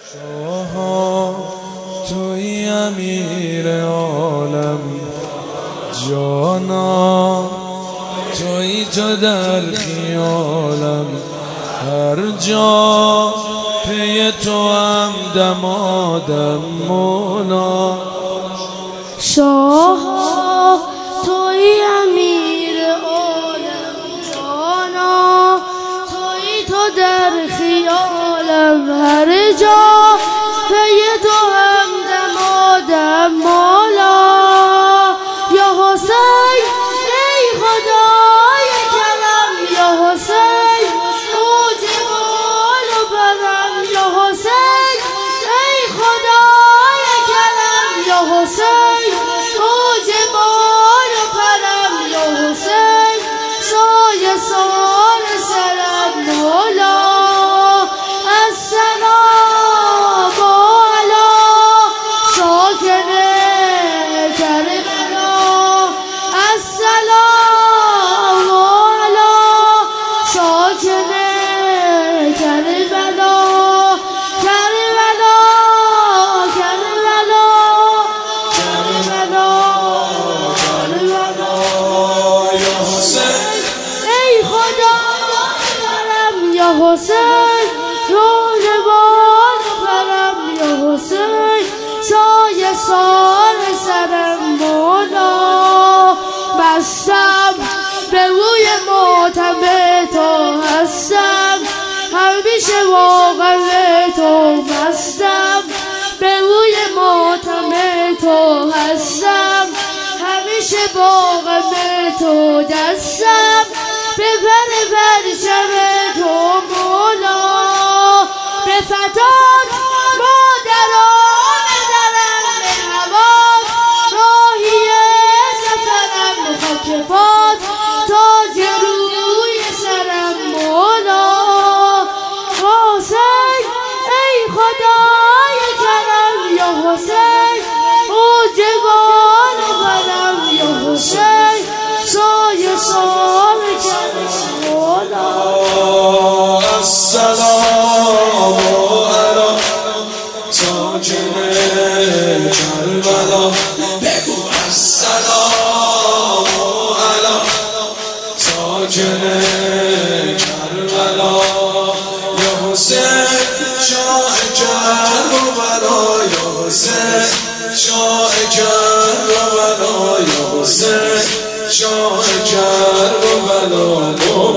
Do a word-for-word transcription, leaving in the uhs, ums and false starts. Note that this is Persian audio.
شاها توی امیر عالم، جانا توی تو در خیالم، هر جا پی تو هم دمادم مولا. شاها توی امیر عالم، جانا توی تو در خیالم، هر جا پی تو هم دمادم مولا. یا حسین ای خدای کرم، یا حسین اوج بال و برم، یا حسین ای خدای کرم، یا حسین اوج بال و برم، یا حسین سایه سار سرم مولا. حسین روز بال برم، یا حسین سایه سال سرم مولا. بستم به روی ماتم تو هستم، همیشه واقع تو مستم. به روی ماتم تو هستم، همیشه واقع تو دستم. به پر پرچم تو مولا، به فتات مادران درم، به هوا راهی سفرم، خاک پات تاج روی سرم مولا. حسین ای خدای کرم، یا حسین اوج بال و برم، یا حسین سایه سال کرم مولا. السلام علی ساکن کربلا، بگو السلام علی ساکن کربلا. یا حسین شاه کربلا، یا حسین شاه کربلا، یا حسین شاه کربلا.